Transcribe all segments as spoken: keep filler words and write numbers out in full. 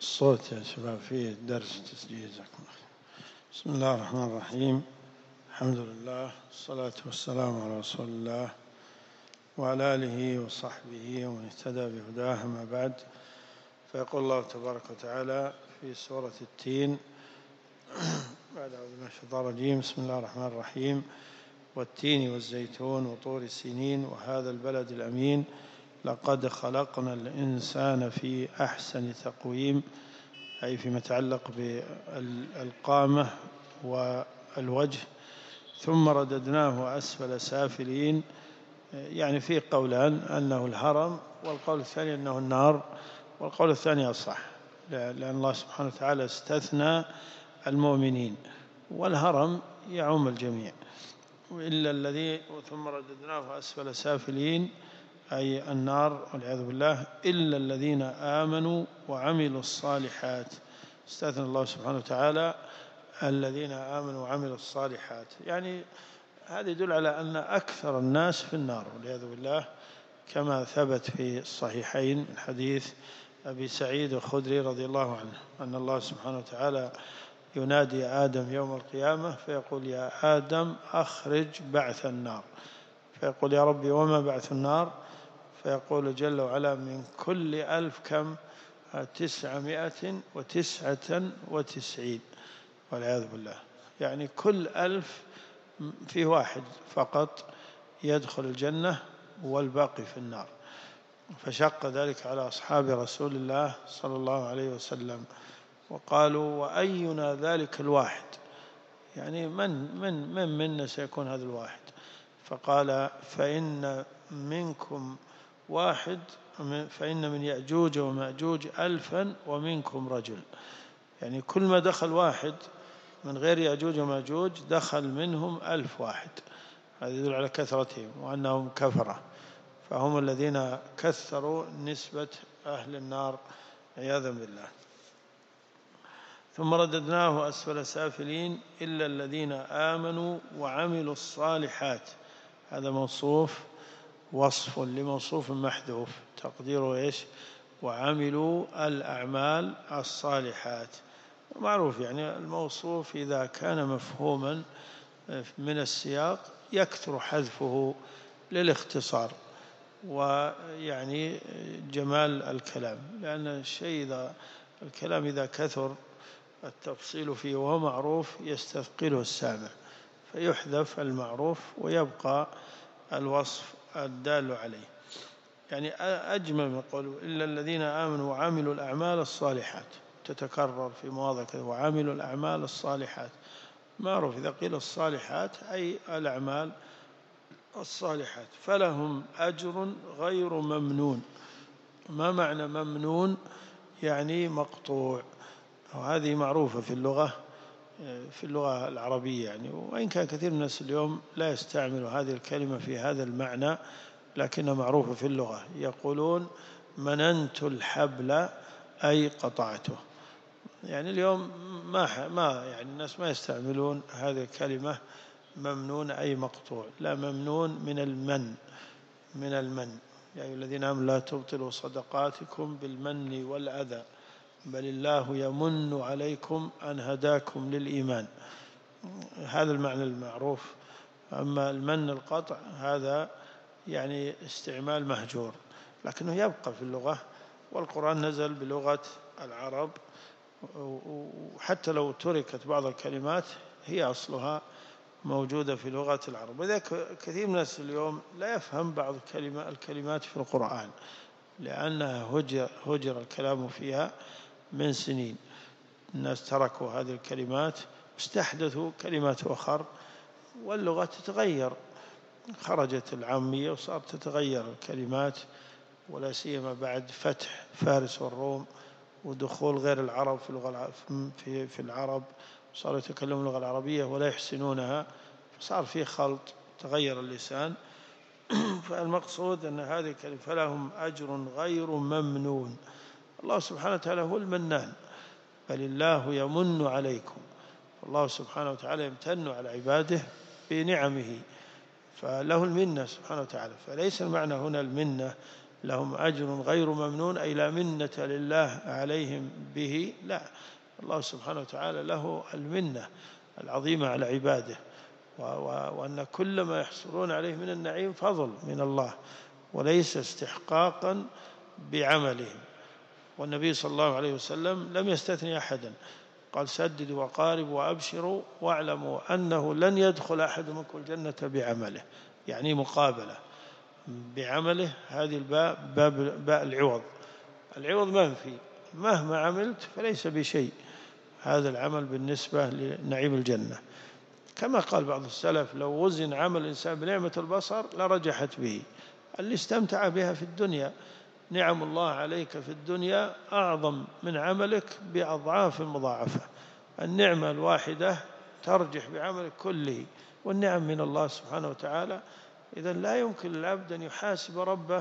الصوت يا شباب في درس تسجيل. جزاكم الله خير. بسم الله الرحمن الرحيم. الحمد لله والصلاة والسلام على رسول الله وعلى آله وصحبه ومن اهتدى بهداه، أما بعد. فيقول الله تبارك وتعالى في سورة التين بعد أعوذ بالله من الشيطان الرجيم: بسم الله الرحمن الرحيم. والتين والزيتون وطور سينين وهذا البلد الأمين لقد خلقنا الإنسان في أحسن تقويم، أي فيما يتعلق بالقامة والوجه، ثم رددناه أسفل سافلين. يعني في قولان أنه الهرم، والقول الثاني أنه النار، والقول الثاني أصح، لأن الله سبحانه وتعالى استثنى المؤمنين، والهرم يعم الجميع. إلا الذي ثم رددناه أسفل سافلين أي النار والعياذ بالله، إلا الذين آمنوا وعملوا الصالحات. استثنى الله سبحانه وتعالى الذين آمنوا وعملوا الصالحات، يعني هذا يدل على أن أكثر الناس في النار والعياذ بالله، كما ثبت في الصحيحين من حديث أبي سعيد الخدري رضي الله عنه أن الله سبحانه وتعالى ينادي آدم يوم القيامة فيقول: يا آدم أخرج بعث النار. فيقول: يا ربي وما بعث النار؟ فيقول جل وعلا: من كل ألف كم؟ تسعمائة وتسعة وتسعين، والعياذ بالله. يعني كل ألف في واحد فقط يدخل الجنة والباقي في النار. فشق ذلك على أصحاب رسول الله صلى الله عليه وسلم، وقالوا: وأينا ذلك الواحد؟ يعني من من من منا سيكون هذا الواحد؟ فقال: فإن منكم واحد، فإن من يأجوج ومأجوج ألفا ومنكم رجل. يعني كل ما دخل واحد من غير يأجوج ومأجوج دخل منهم ألف واحد. هذا يدل على كثرتهم وأنهم كفرة، فهم الذين كثروا نسبة أهل النار عياذا بالله. ثم رددناه أسفل سافلين إلا الذين آمنوا وعملوا الصالحات. هذا موصوف وصف لموصوف محذوف، تقديره إيش؟ وعملوا الأعمال الصالحات. معروف يعني الموصوف إذا كان مفهوما من السياق يكثر حذفه للاختصار ويعني جمال الكلام، لأن الشيء إذا الكلام إذا كثر التفصيل فيه وهو معروف يستثقله السامع، فيحذف المعروف ويبقى الوصف الدال عليه. يعني أجمل من قوله إلا الذين آمنوا وعملوا الأعمال الصالحات، تتكرر في مواضع كذا: وعملوا الأعمال الصالحات. معروف إذا قيل الصالحات أي الأعمال الصالحات، فلهم أجر غير ممنون. ما معنى ممنون؟ يعني مقطوع، وهذه معروفة في اللغة في اللغة العربية يعني، وإن كان كثير من الناس اليوم لا يستعمل هذه الكلمة في هذا المعنى، لكنها معروفة في اللغة. يقولون مننت الحبل أي قطعته. يعني اليوم ما ما يعني الناس ما يستعملون هذه الكلمة ممنون أي مقطوع، لا، ممنون من المن من المن يا أيها الذين آمنوا لا تبطلوا صدقاتكم بالمن والأذى بل الله يمن عليكم أن هداكم للإيمان. هذا المعنى المعروف. أما المن القطع هذا يعني استعمال مهجور، لكنه يبقى في اللغة، والقرآن نزل بلغة العرب، وحتى لو تركت بعض الكلمات هي أصلها موجودة في لغة العرب. وذلك كثير من الناس اليوم لا يفهم بعض الكلمات في القرآن لأنها هجر, هجر الكلام فيها من سنين. الناس تركوا هذه الكلمات واستحدثوا كلمات أخرى، واللغة تتغير، خرجت العامية وصارت تتغير الكلمات، ولا سيما بعد فتح فارس والروم ودخول غير العرب في اللغة في في العرب، صاروا يتكلمون اللغة العربية ولا يحسنونها، فصار في خلط، تغير اللسان. فالمقصود أن هذه الكلمة فلهم أجر غير ممنون. الله سبحانه وتعالى هو المنان، بل الله يمن عليكم. الله سبحانه وتعالى يمتن على عباده بنعمه، فله المنة سبحانه وتعالى. فليس المعنى هنا المنة لهم أجر غير ممنون، أي لا منة لله عليهم به، لا، الله سبحانه وتعالى له المنة العظيمة على عباده، وأن كل ما يحصلون عليه من النعيم فضل من الله وليس استحقاقا بعملهم. والنبي صلى الله عليه وسلم لم يستثني أحدا، قال سددوا وقاربوا وأبشروا واعلموا أنه لن يدخل أحد منكم الجنة بعمله، يعني مقابلة بعمله. هذه الباء باب باء العوض، العوض منفي، مهما عملت فليس بشيء هذا العمل بالنسبة لنعيم الجنة. كما قال بعض السلف لو وزن عمل الإنسان بنعمة البصر لرجحت به، اللي استمتع بها في الدنيا. نعم الله عليك في الدنيا أعظم من عملك بأضعاف مضاعفة، النعمة الواحدة ترجح بعملك كله، والنعم من الله سبحانه وتعالى. إذن لا يمكن للعبد أن يحاسب ربه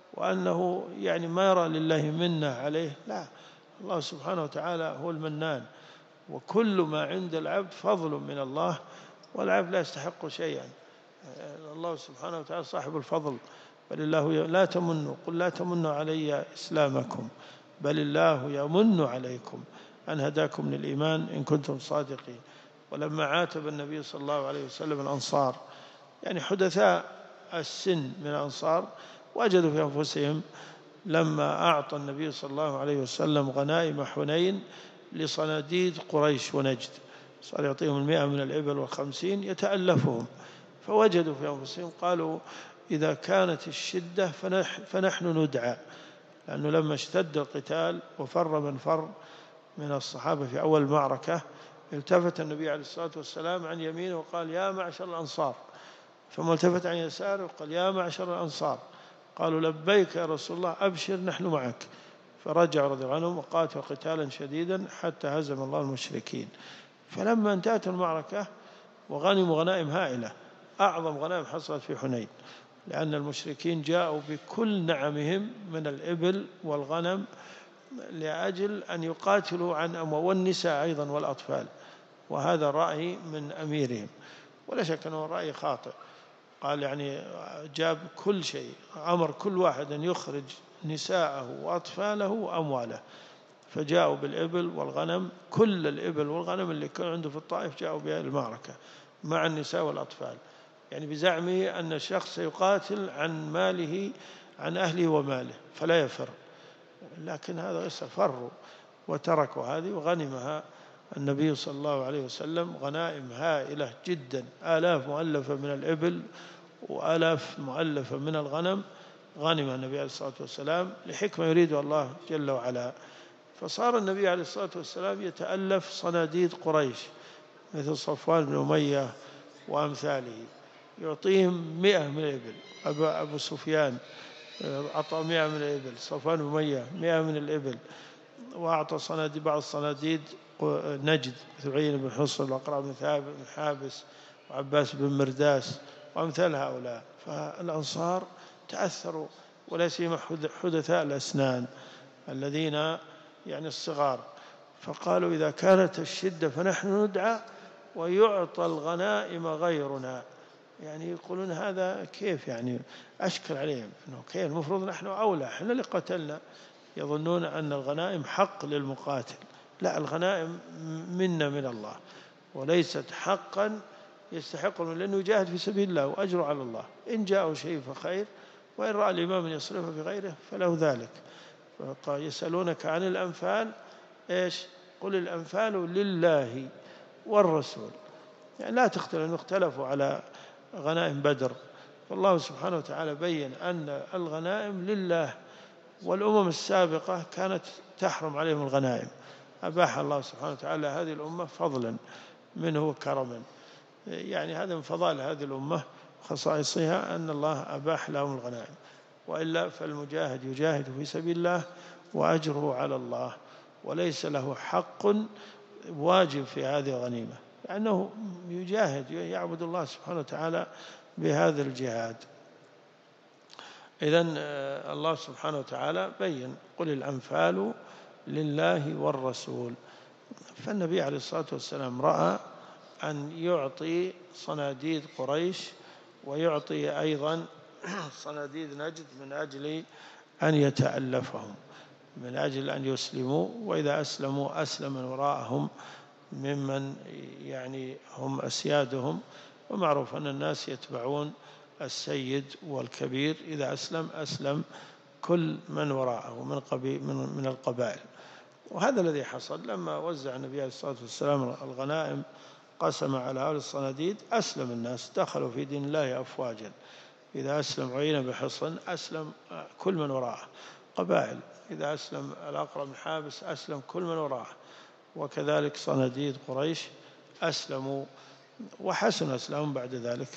وأنه يعني ما يرى لله منة عليه، لا، الله سبحانه وتعالى هو المنان، وكل ما عند العبد فضل من الله، والعبد لا يستحق شيئا. الله سبحانه وتعالى صاحب الفضل، بل الله لا تمنوا قل لا تمنوا علي إسلامكم بل الله يمن عليكم أن هداكم للإيمان إن كنتم صادقين. ولما عاتب النبي صلى الله عليه وسلم الأنصار، يعني حدثاء السن من الأنصار، وجدوا في أنفسهم لما أعطى النبي صلى الله عليه وسلم غنائم حنين لصناديد قريش ونجد، صار يعطيهم المئة من الإبل والخمسين، يتألفهم، فوجدوا في أنفسهم قالوا إذا كانت الشدة فنحن ندعى، لأنه لما اشتد القتال وفر من فر من الصحابة في أول معركة، التفت النبي عليه الصلاة والسلام عن يمينه وقال يا معشر الأنصار، ثم التفت عن يساره وقال يا معشر الأنصار، قالوا لبيك يا رسول الله أبشر نحن معك، فرجع رضي الله عنهم وقاتل قتالا شديدا حتى هزم الله المشركين. فلما انتهت المعركة وغنموا غنائم هائلة، أعظم غنائم حصلت في حنين، لأن المشركين جاءوا بكل نعمهم من الإبل والغنم لأجل أن يقاتلوا عن أموال، والنساء أيضا والأطفال، وهذا رأي من أميرهم، ولا شك أنه رأي خاطئ. قال يعني جاب كل شيء، أمر كل واحد أن يخرج نساءه وأطفاله وأمواله، فجاءوا بالإبل والغنم، كل الإبل والغنم اللي كان عنده في الطائف جاءوا بها المعركة مع النساء والأطفال، يعني بزعمه أن الشخص يقاتل عن ماله عن أهله وماله فلا يفر، لكن هذا ليس، فروا وتركوا هذه وغنمها النبي صلى الله عليه وسلم غنائم هائلة جدا، آلاف مؤلفة من الإبل وآلاف مؤلفة من الغنم غنم النبي عليه الصلاة والسلام لحكمة يريدها الله جل وعلا. فصار النبي عليه الصلاة والسلام يتألف صناديد قريش مثل صفوان بن أمية وأمثاله، يعطيهم مئة من الإبل، أبو, أبو سفيان أعطى مئة من الإبل، صفوان بن أمية مئة من الإبل، وأعطى صناديد بعض الصناديد نجد مثل عين بن حصن والأقرع بن ثابت بن حابس وعباس بن مرداس وأمثال هؤلاء. فالأنصار تأثروا، ولا سيما حدثاء الأسنان الذين يعني الصغار، فقالوا إذا كانت الشدة فنحن ندعى ويعطى الغنائم غيرنا، يعني يقولون هذا كيف، يعني أشكل عليهم إنه كيف المفروض نحن أولى، إحنا اللي قتلنا، يظنون أن الغنائم حق للمقاتل، لا، الغنائم منا من الله وليست حقا يستحق، لأنه يجاهد في سبيل الله وأجر على الله، إن جاءه شيء فخير، وإن رأى الإمام أن يصرفه في غيره فله ذلك. يسألونك عن الأنفال، إيش؟ قل الأنفال لله والرسول، يعني لا تختلف، اختلفوا على غنائم بدر، فالله سبحانه وتعالى بين أن الغنائم لله، والأمم السابقة كانت تحرم عليهم الغنائم، أباح الله سبحانه وتعالى هذه الأمة فضلا منه وكرما، يعني هذا من فضائل هذه الأمة خصائصها أن الله أباح لهم الغنائم، وإلا فالمجاهد يجاهد في سبيل الله وأجره على الله، وليس له حق واجب في هذه الغنيمة، لأنه يجاهد يعبد الله سبحانه وتعالى بهذا الجهاد. إذن الله سبحانه وتعالى بين قل الأنفال لله والرسول، فالنبي عليه الصلاة والسلام رأى أن يعطي صناديد قريش ويعطي أيضا صناديد نجد من أجل أن يتألفهم من أجل أن يسلموا، وإذا أسلموا أسلم من وراءهم ممن يعني هم أسيادهم. ومعروف أن الناس يتبعون السيد والكبير، إذا أسلم أسلم كل من وراءه من, من, من القبائل. وهذا الذي حصل لما وزع النبي عليه الصلاة والسلام الغنائم، قسم على أهل الصناديد، أسلم الناس، دخلوا في دين الله أفواجا. إذا أسلم عيينة بحصن أسلم كل من وراءه قبائل، إذا أسلم الأقرع بن حابس أسلم كل من وراءه، وكذلك صناديد قريش أسلموا وحسن أسلام بعد ذلك.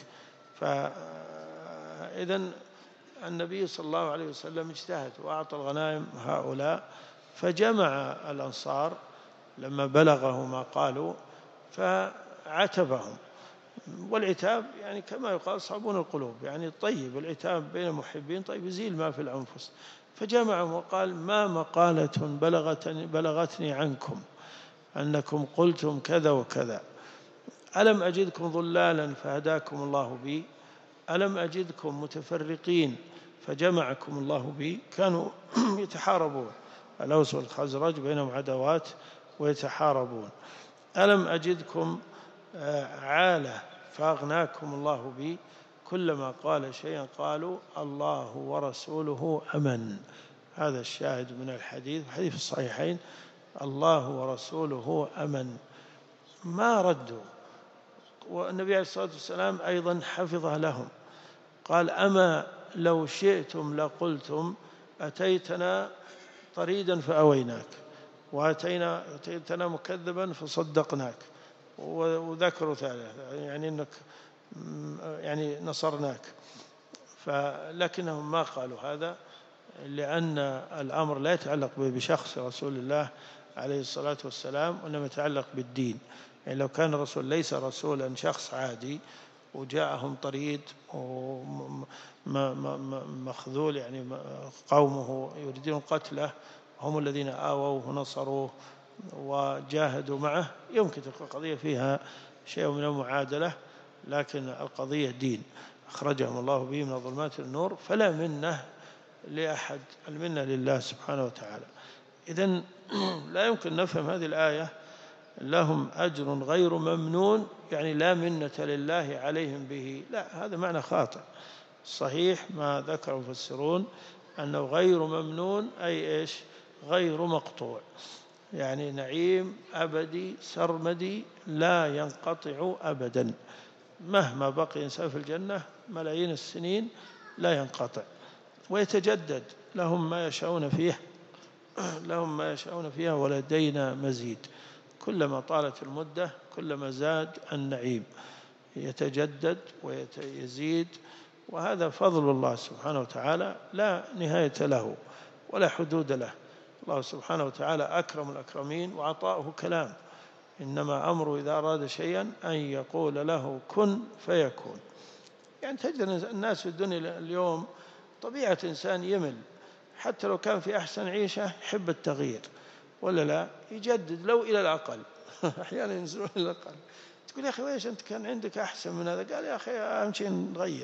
فإذن النبي صلى الله عليه وسلم اجتهد وأعطى الغنائم هؤلاء، فجمع الأنصار لما بلغه ما قالوا فعتبهم. والعتاب يعني كما يقال صابون القلوب، يعني طيب العتاب بين المحبين، طيب يزيل ما في الأنفس. فجمعهم وقال: ما مقالة بلغتني, بلغتني عنكم أنكم قلتم كذا وكذا، ألم أجدكم ضلالا فهداكم الله بي، ألم أجدكم متفرقين فجمعكم الله بي. كانوا يتحاربون، الأوس والخزرج بينهم عداوات ويتحاربون. ألم أجدكم عالة فأغناكم الله بي. كلما قال شيئا قالوا: الله ورسوله أمن. هذا الشاهد من الحديث، حديث الصحيحين: الله ورسوله أمن. ما ردوا. والنبي عليه الصلاة والسلام أيضا حفظها لهم، قال: أما لو شئتم لقلتم أتيتنا طريدا فأويناك، وأتينا أتيتنا مكذبا فصدقناك، وذكروا ثالثة يعني أنك يعني نصرناك. فلكنهم ما قالوا هذا، لأن الأمر لا يتعلق بشخص رسول الله عليه الصلاة والسلام، وإنما يتعلق بالدين. يعني لو كان الرسول ليس رسولا، شخص عادي وجاءهم طريد ومخذول، يعني قومه يريدون قتله، هم الذين آووه ونصروه وجاهدوا معه، يمكن تكون القضية فيها شيء من المعادلة، لكن القضية دين أخرجهم الله به من الظلمات إلى النور، فلا منة لأحد، المنة لله سبحانه وتعالى. إذن لا يمكن نفهم هذه الآية لهم أجر غير ممنون، يعني لا منة لله عليهم به، لا، هذا معنى خاطئ. صحيح ما ذكر المفسرون أنه غير ممنون، أي إيش؟ غير مقطوع، يعني نعيم أبدي سرمدي لا ينقطع أبدا، مهما بقي إنسان في الجنة ملايين السنين لا ينقطع، ويتجدد لهم ما يشاءون فيه لهم ما يشاءون فيها ولدينا مزيد. كلما طالت المدة كلما زاد النعيم، يتجدد ويزيد، وهذا فضل الله سبحانه وتعالى لا نهاية له ولا حدود له. الله سبحانه وتعالى أكرم الأكرمين، وعطاؤه كلام، إنما أمره إذا أراد شيئا أن يقول له كن فيكون. يعني تجد الناس في الدنيا اليوم طبيعة إنسان يمل، حتى لو كان في أحسن عيشة يحب التغيير، ولا لا؟ يجدد لو إلى الأقل أحيانا ينزلون إلى الأقل. تقول: يا أخي ويش أنت كان عندك أحسن من هذا؟ قال: يا أخي أهم شيء نغير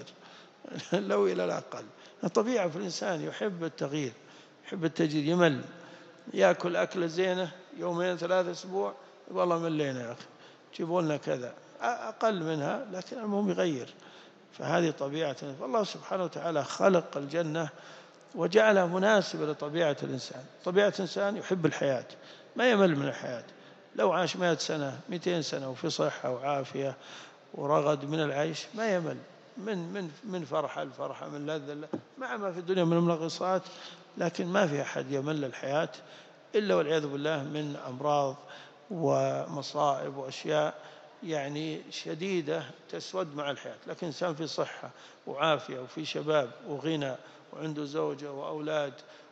لو إلى الأقل. الطبيعة في الإنسان يحب التغيير، يحب التجديد، يمل، يأكل أكلة زينة يومين ثلاثة أسبوع، والله ملينا يا أخي، جيبوا لنا كذا أقل منها، لكن المهم يغير. فهذه طبيعة. فالله سبحانه وتعالى خلق الجنة وجعلها مناسبة لطبيعة الإنسان. طبيعة الإنسان يحب الحياة، ما يمل من الحياة، لو عاش مئة سنة مئتين سنة وفي صحة وعافية ورغد من العيش ما يمل، من من من فرحة الفرحة، من لذة مع ما في الدنيا من المنغصات، لكن ما في أحد يمل الحياة إلا والعياذ بالله من أمراض ومصائب وأشياء يعني شديدة تسود مع الحياة. لكن إنسان في صحة وعافية وفي شباب وغنى وعنده زوجة وأولاد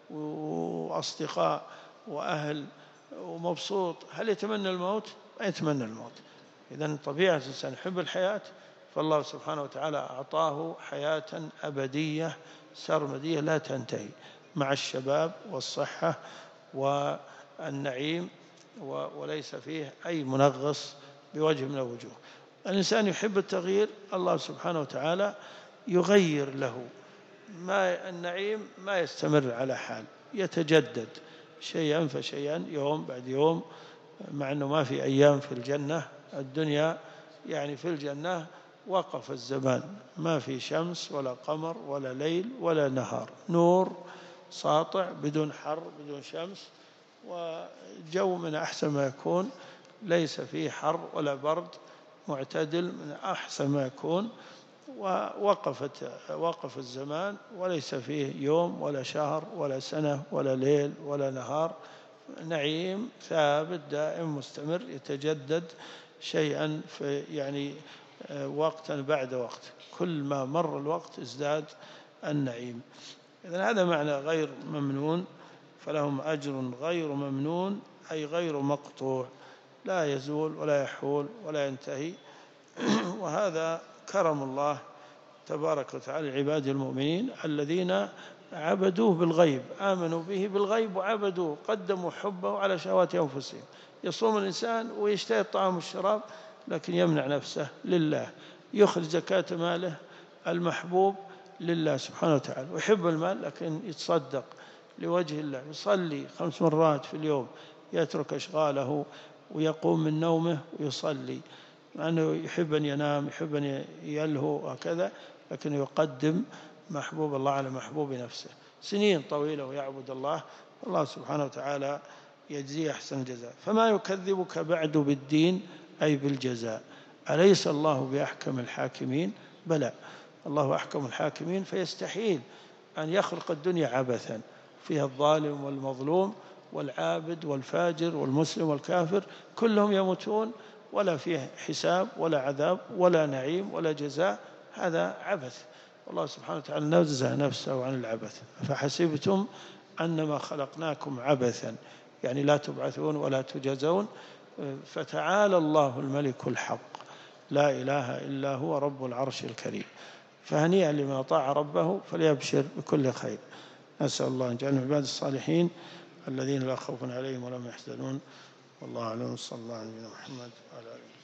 وأصدقاء وأهل ومبسوط، هل يتمنى الموت؟ ما يتمنى الموت. إذن طبيعة الإنسان يحب الحياة، فالله سبحانه وتعالى أعطاه حياة أبدية سرمدية لا تنتهي، مع الشباب والصحة والنعيم، وليس فيه أي منغص بوجه من الوجوه. الإنسان يحب التغيير، الله سبحانه وتعالى يغير له ما النعيم ما يستمر على حال، يتجدد شيئا فشيئا، يوم بعد يوم، مع أنه ما في أيام في الجنة. الدنيا يعني في الجنة وقف الزمان، ما في شمس ولا قمر ولا ليل ولا نهار، نور ساطع بدون حر بدون شمس، وجو من أحسن ما يكون، ليس فيه حر ولا برد، معتدل من أحسن ما يكون. ووقفت وقف الزمان، وليس فيه يوم ولا شهر ولا سنة ولا ليل ولا نهار، نعيم ثابت دائم مستمر يتجدد شيئا في يعني وقتا بعد وقت، كل ما مر الوقت ازداد النعيم. إذن هذا معنى غير ممنون، فلهم أجر غير ممنون أي غير مقطوع، لا يزول ولا يحول ولا ينتهي. وهذا كرم الله تبارك وتعالى لعباد المؤمنين الذين عبدوه بالغيب، آمنوا به بالغيب وعبدوه، قدموا حبه على شهوات أنفسهم. يصوم الإنسان ويشتهي الطعام والشراب لكن يمنع نفسه لله، يخرج زكاة ماله المحبوب لله سبحانه وتعالى، ويحب المال لكن يتصدق لوجه الله، يصلي خمس مرات في اليوم، يترك أشغاله ويقوم من نومه ويصلي، مع أنه يحب أن ينام، يحب أن يلهو وكذا، لكن يقدم محبوب الله على محبوب نفسه، سنين طويلة ويعبد الله، الله سبحانه وتعالى يجزيه أحسن الجزاء. فما يكذبك بعد بالدين أي بالجزاء، أليس الله بأحكم الحاكمين؟ بلى، الله أحكم الحاكمين، فيستحيل أن يخلق الدنيا عبثا فيها الظالم والمظلوم والعابد والفاجر والمسلم والكافر، كلهم يموتون ولا فيه حساب ولا عذاب ولا نعيم ولا جزاء، هذا عبث. والله سبحانه وتعالى نزه نفسه عن العبث. فحسبتم أنما خلقناكم عبثا، يعني لا تبعثون ولا تجزون. فتعالى الله الملك الحق، لا إله إلا هو رب العرش الكريم. فهنيئا لمن أطاع ربه فليبشر بكل خير. نسأل الله أن يجعلنا من عباد الصالحين الذين لا خوف عليهم ولا هم يحزنون. والله أعلم. صلى الله على نبينا محمد وعلى آله.